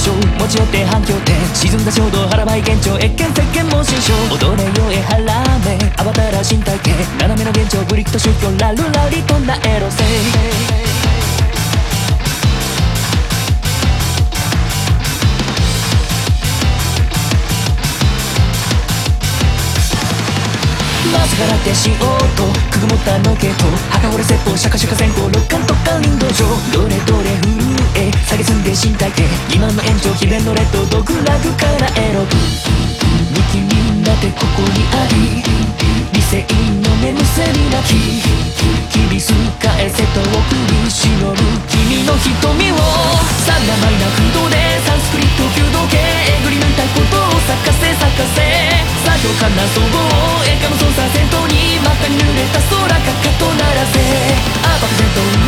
象持ち寄って反響点沈んだ衝動腹ばい幻聴越見石鹸も新章踊れよえ腹めアバターら身体系斜めの幻聴ブリックと宗教ラルラリとなエロセまさかだってしようとくぐもったのけと墓掘れ説法シャカシャカ先行六冠特艦林道場どれどれ震え下げすんで身体系今の延長詭弁のレッドドグラグからエロむきになってここにあり理性の眠せに泣き厳し返せと送り忍ぶ君の瞳をさだまいな空洞でサンスクリット弓道系えぐり抜いたことを咲かせ咲かせ作業かな総合映画の操作戦闘に真っ赤に濡れた空かかとならせあ漠然と